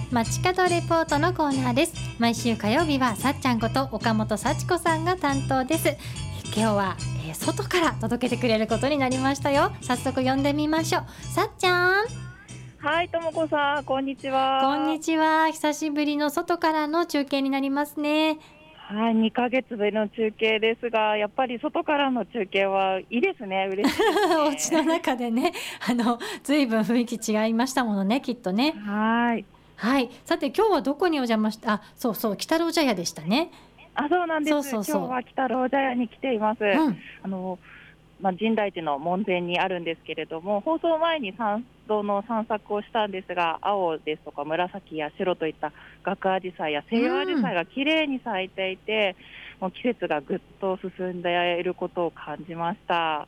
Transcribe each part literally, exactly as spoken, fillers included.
街角レポートのコーナーです。毎週火曜日はさっちゃんこと岡本幸子さんが担当です。今日は、えー、外から届けてくれることになりましたよ。早速呼んでみましょう。さっちゃん。 はい、ともこさん、こんにちは。 こんにちは。久しぶりの外からの中継になりますね。 はい、にかげつぶりの中継ですが、やっぱり外からの中継はいいですね。嬉しいですね。 お家の中でね、あのずいぶん雰囲気違いましたものね、きっとね。 はい。 はい。さて今日はどこにお邪魔した？あ、そうそう、北郎茶屋でしたね。 あ、そうなんです。 そうそうそう。 今日は北郎茶屋に来ています。 うん、 あのまあ、深大寺の門前にあるんですけれども、放送前に参道の散策をしたんですが、青ですとか紫や白といった学アジサイや西洋アジサイがきれいに咲いていて、うん、もう季節がぐっと進んでいることを感じました。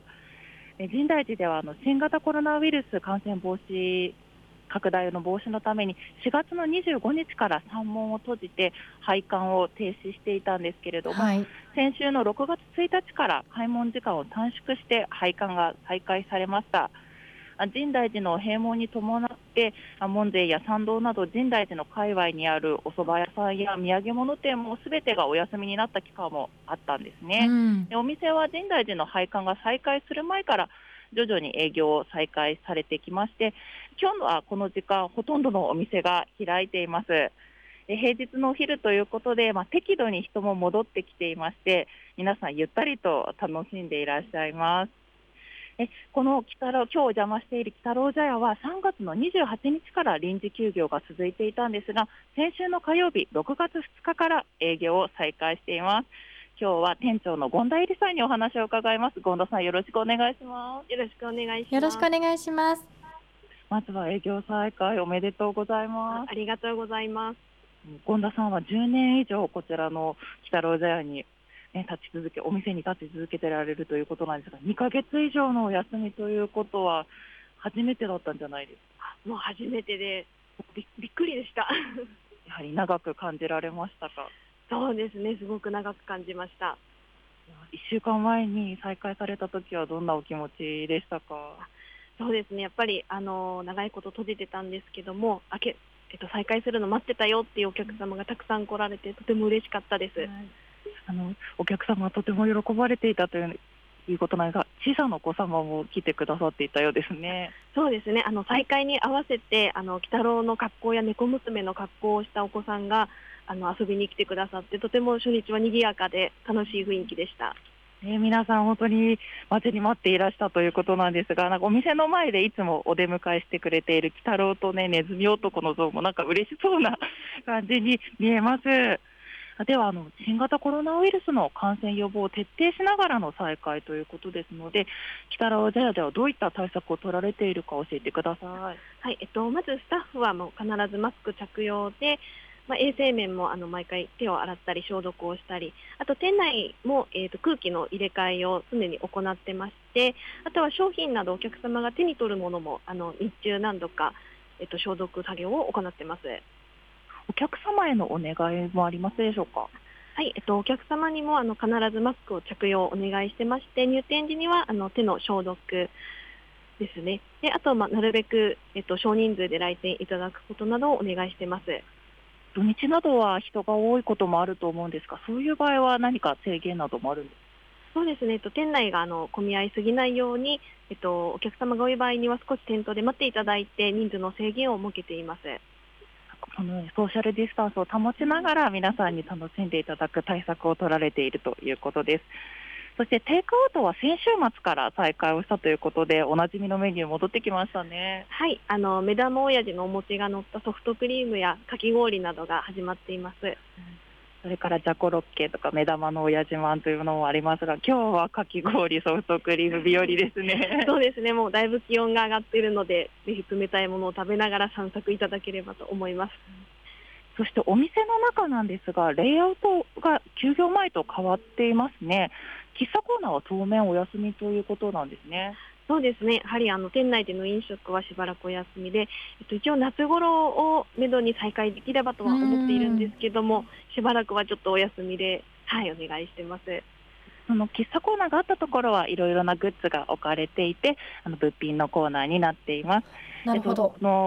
深大寺ではあの新型コロナウイルス感染防止拡大の防止のためにしがつのにじゅうごにちから山門を閉じて拝観を停止していたんですけれども、はい、先週のろくがつついたちから開門時間を短縮して拝観が再開されました。深大寺の閉門に伴って門前や参道など深大寺の界隈にあるお蕎麦屋さんや土産物店もすべてがお休みになった期間もあったんですね、うん、でお店は深大寺の拝観が再開する前から徐々に営業を再開されてきまして、今日はこの時間ほとんどのお店が開いています。平日のお昼ということで、まあ、適度に人も戻ってきていまして、皆さんゆったりと楽しんでいらっしゃいます。えこの北郎今日お邪魔している北郎茶屋はさんがつのにじゅうはちにちから臨時休業が続いていたんですが、先週の火曜日ろくがつふつかから営業を再開しています。今日は店長の権田恵里さんにお話を伺います。権田さん、よろしくお願いします。 よろしくお願いします。 よろしくお願いします。 まずは営業再開おめでとうございます。 ありがとうございます。 権田さんはじゅうねん以上こちらの北郎茶屋に、ね、立ち続けお店に立ち続けてられるということなんですが、にかげつ以上のお休みということは初めてだったんじゃないですか？ もう初めてで び, びっくりでしたやはり長く感じられましたか？ そうですね、すごく長く感じました。 いっしゅうかんまえに再開された時はどんなお気持ちでしたか？ そうですね、やっぱりあの長いこと閉じてたんですけども、あけ、えっと、再開するの待ってたよっていうお客様がたくさん来られてとても嬉しかったです、はい、 あのお客様はとても喜ばれていたといういうことなんですが、小さなお子様も来てくださっていたようですね。 そうですね、あの再開に合わせてあの鬼太郎の格好や猫娘の格好をしたお子さんがあの遊びに来てくださって、とても初日は賑やかで楽しい雰囲気でした。 えー、皆さん本当に待ちに待っていらしたということなんですが、なんかお店の前でいつもお出迎えしてくれている鬼太郎とね、ネズミ男の像もなんか嬉しそうな感じに見えます。ではあの新型コロナウイルスの感染予防を徹底しながらの再開ということですので、北郎茶屋ではどういった対策を取られているか教えてください。 はい、えっと、まずスタッフはもう必ずマスク着用で、まあ、衛生面もあの毎回手を洗ったり消毒をしたり、あと店内も、えー、と空気の入れ替えを常に行ってまして、あとは商品などお客様が手に取るものもあの日中何度か、えー、と消毒作業を行ってます。 お客様へのお願いもありますでしょうか？ はい、えっと、お客様にもあの必ずマスクを着用をお願いしてまして、入店時にはあの手の消毒ですね。で、あと、まあ、なるべく、えっと、少人数で来店いただくことなどをお願いしてます。 土日などは人が多いこともあると思うんですが、そういう場合は何か制限などもあるんですか？ そうですね、えっと、店内があの混み合いすぎないように、えっと、お客様が多い場合には少し店頭で待っていただいて人数の制限を設けています。 このソーシャルディスタンスを保ちながら皆さんに楽しんでいただく対策を取られているということです。そしてテイクアウトは先週末から再開をしたということで、おなじみのメニュー戻ってきましたね。 はい、あの目玉親父のお餅が乗ったソフトクリームやかき氷などが始まっています、うん、 それからジャコロッケとか目玉の親父まんというのもありますが、今日はかき氷ソフトクリーム日和ですね。 そうですね、もうだいぶ気温が上がっているので、ぜひ冷たいものを食べながら散策いただければと思います。 そしてお店の中なんですが、レイアウトが休業前と変わっていますね。喫茶コーナーは当面お休みということなんですね。 そうですね、やはりあの店内での飲食はしばらくお休みで、えっと、一応夏頃をめどに再開できればとは思っているんですけども、しばらくはちょっとお休みで、はい、お願いしてます。 その喫茶コーナーがあったところはいろいろなグッズが置かれていて、あの物品のコーナーになっています。 なるほど。 の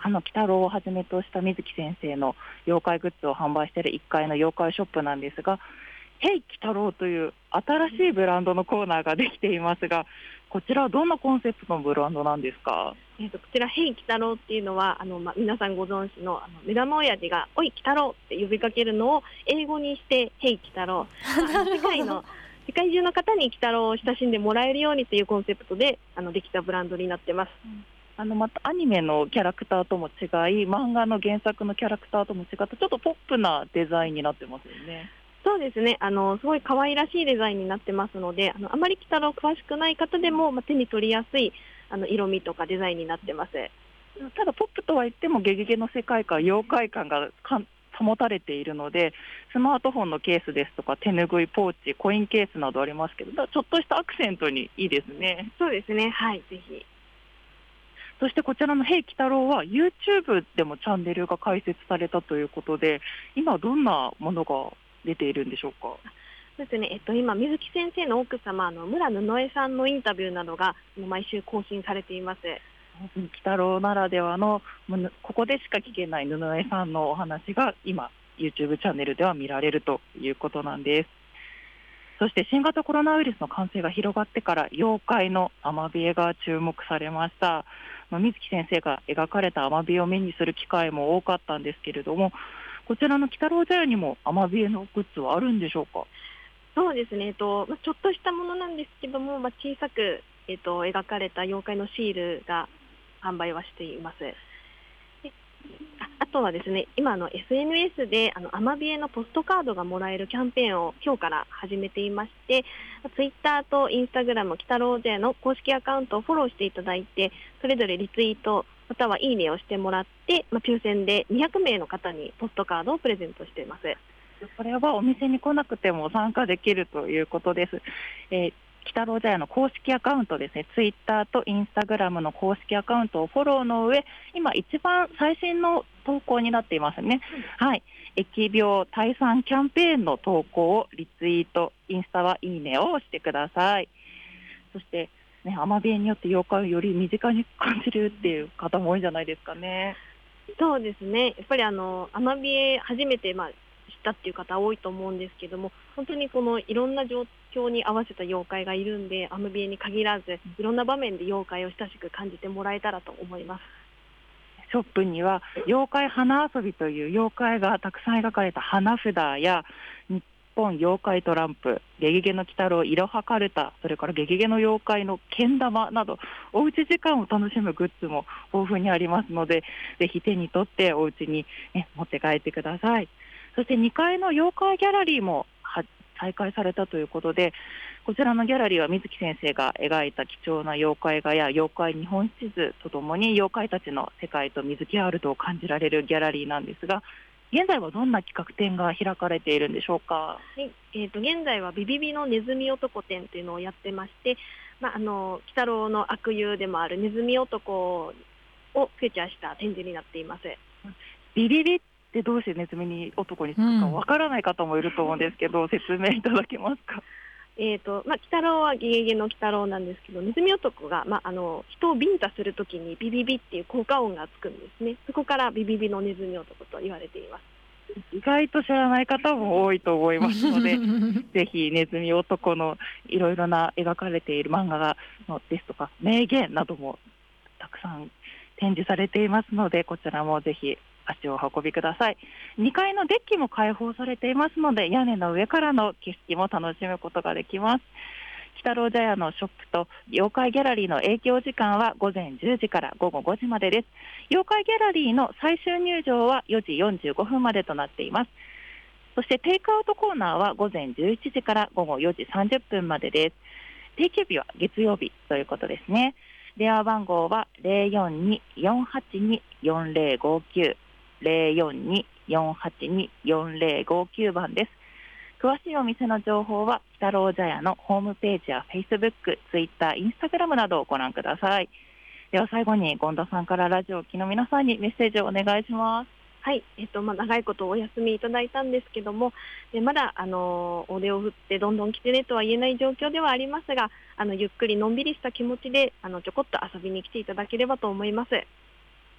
あの鬼太郎をはじめとした水木先生の妖怪グッズを販売しているいっかいの妖怪ショップなんですが、ヘイ鬼太郎という新しいブランドのコーナーができていますが、こちらはどんなコンセプトのブランドなんですか？ えー、とこちらヘイ鬼太郎っていうのはあの、まあ、皆さんご存知のあの目玉親父がおい鬼太郎って呼びかけるのを英語にしてヘイ鬼太郎、まあ、世界の世界中の方に鬼太郎を親しんでもらえるようにというコンセプトであのできたブランドになってます。 あのまたアニメのキャラクターとも違い、漫画の原作のキャラクターとも違ってちょっとポップなデザインになってますよね。 そうですね、あのすごい可愛らしいデザインになってますので、あのあまり鬼太郎詳しくない方でも、まあ、手に取りやすいあの色味とかデザインになってます。 ただポップとは言ってもゲゲゲの世界観、妖怪感がかん保たれているので、スマートフォンのケースですとか手ぬぐい、ポーチ、コインケースなどありますけど、だからちょっとしたアクセントにいいですね。 そうですね、はい、ぜひ。 そしてこちらのヘイ鬼太郎は YouTube でもチャンネルが開設されたということで、今どんなものが出ているんでしょうか？ そうですね、えっと、今水木先生の奥様の村布江さんのインタビューなどが毎週更新されています。 鬼太郎ならではのここでしか聞けない布江さんのお話が今 YouTube チャンネルでは見られるということなんです。そして新型コロナウイルスの感染が広がってから妖怪のアマビエが注目されました。水木先生が描かれたアマビエを目にする機会も多かったんですけれども、こちらの鬼太郎茶屋にもアマビエのグッズはあるんでしょうか？ そうですね、えっとまあ、ちょっとしたものなんですけども、まあ、小さく、えっと、描かれた妖怪のシールが販売はしています。でああとはですね、今の エスエヌエス であのアマビエのポストカードがもらえるキャンペーンを今日から始めていまして、ツイッターとインスタグラム鬼太郎茶屋の公式アカウントをフォローしていただいて、それぞれリツイートまたはいいねをしてもらって、まあ、抽選でにひゃくめいの方にポストカードをプレゼントしています。 これはお店に来なくても参加できるということです。えー鬼太郎茶屋の公式アカウントですね、ツイッターとインスタグラムの公式アカウントをフォローの上、今一番最新の投稿になっていますね、うん、はい、疫病退散キャンペーンの投稿をリツイート、インスタはいいねをしてください。そしてね、アマビエによって妖怪をより身近に感じるっていう方も多いんじゃないですかね。 そうですね、やっぱりあのアマビエ初めて、まあ知ったっていう方多いと思うんですけども、本当にこのいろんな状況に合わせた妖怪がいるんで、アマビエに限らずいろんな場面で妖怪を親しく感じてもらえたらと思います。 ショップには妖怪花遊びという妖怪がたくさん描かれた花札や日本妖怪トランプ、ゲゲゲの鬼太郎いろはかるた、それからゲゲゲの妖怪のけん玉など、おうち時間を楽しむグッズも豊富にありますので、ぜひ手に取っておうちに、ね、持って帰ってください。そしてにかいの妖怪ギャラリーも再開されたということで、こちらのギャラリーは水木先生が描いた貴重な妖怪画や妖怪日本地図とともに妖怪たちの世界と水木ワールドを感じられるギャラリーなんですが、現在はどんな企画展が開かれているんでしょうか？ はい、えーと、現在はビビビのネズミ男展というのをやってまして、まあ、あの鬼太郎の悪友でもあるネズミ男をフューチャーした展示になっています。 ビビビでどうしてネズミ男につくかわからない方もいると思うんですけど、うん、説明いただけますか？ えーとまあ、鬼太郎はゲゲゲの鬼太郎なんですけど、ネズミ男が、まあ、あの人をビンタするときにビビビっていう効果音がつくんですね。そこからビビビのネズミ男と言われています。 意外と知らない方も多いと思いますのでぜひネズミ男のいろいろな描かれている漫画がのですとか名言などもたくさん展示されていますので、こちらもぜひ足をお運びください。にかいのデッキも開放されていますので、屋根の上からの景色も楽しむことができます。鬼太郎茶屋のショップと妖怪ギャラリーの営業時間はごぜんじゅうじからごごごじまでです。妖怪ギャラリーの最終入場はよじよんじゅうごふんまでとなっています。そしてテイクアウトコーナーはごぜんじゅういちじからごごよじさんじゅっぷんまでです。定休日は月曜日ということですね。電話番号は ゼロよんに よんはちに よんゼロごきゅう ゼロよんに よんはちに よんゼロごきゅう番です。詳しいお店の情報は鬼太郎茶屋のホームページや Facebook、Twitter、Instagram などをご覧ください。では最後に権田さんからラジオを聴きの皆さんにメッセージをお願いします。 はい、えっとまあ、長いことお休みいただいたんですけども、でまだあのお手を振ってどんどん来てねとは言えない状況ではありますが、あのゆっくりのんびりした気持ちであのちょこっと遊びに来ていただければと思います。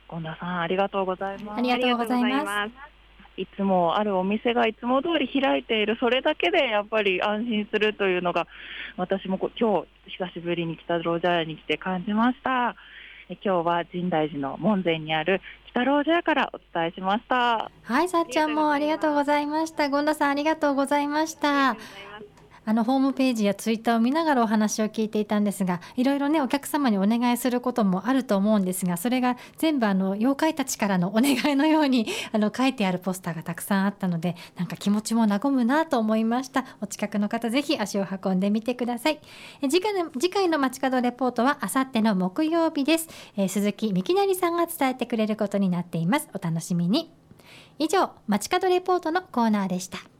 権田さんありがとうございます。 ありがとうございます。 ありがとうございます。 いつもあるお店がいつも通り開いている、それだけでやっぱり安心するというのが、私もこ今日久しぶりに北郎茶屋に来て感じました。え今日は深大寺の門前にある北郎茶屋からお伝えしました。 はい、さっちゃんもありがとうございました。権田さんありがとうございました。 ありがとうございます。 あのホームページやツイッターを見ながらお話を聞いていたんですが、いろいろねお客様にお願いすることもあると思うんですが、それが全部あの妖怪たちからのお願いのようにあの書いてあるポスターがたくさんあったので、なんか気持ちも和むなと思いました。お近くの方ぜひ足を運んでみてください。え次回の次回の街角レポートはあさっての木曜日です。えー鈴木みきなりさんが伝えてくれることになっています。お楽しみに。以上街角レポートのコーナーでした。